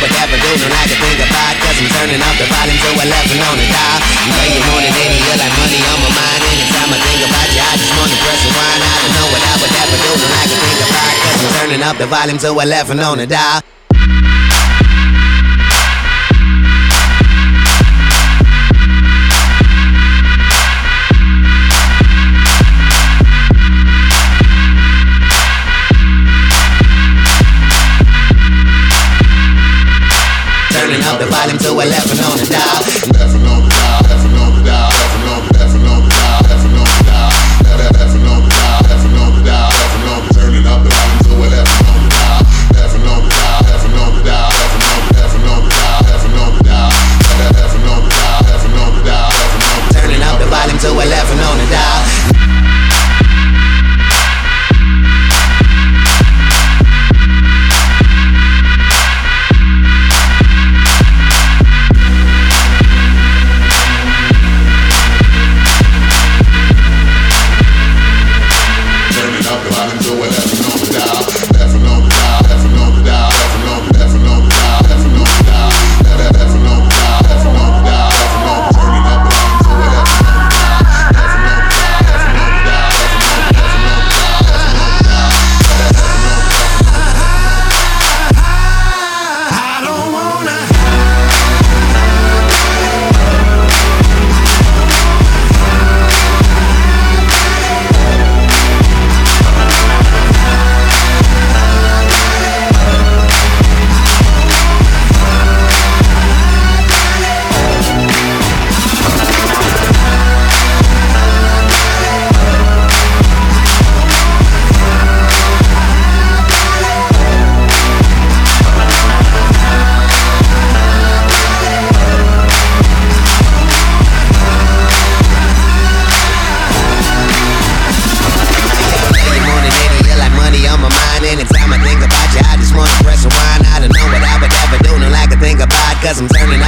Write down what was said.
would ever do, no I can think about, cause I'm turning up the volume to 11 on the dial. I'm playing more than any, you like money on my mind. Anytime I think about you, I just wanna press rewind. I don't know what I would ever do, no I can think about, cause I'm turning up the volume to 11 on the dial. Turning up the volume to 11 on the dial. 11 on the dial, 11 on the dial, 11 on the dial, 11 on the dial, 11 on the dial, 11 on the dial, 11 on the dial, 11 on the turning up the volume to 11 on the dial, 11 on the dial, 11 on the dial, 11 on the dial, 11 on the dial, 11 on the dial, 11 on the dial, 11 on the turning up the volume to 11 on the dial. Anytime I think about you, I just wanna press rewind. I don't know what I would ever do, no like I think about, cause I'm turning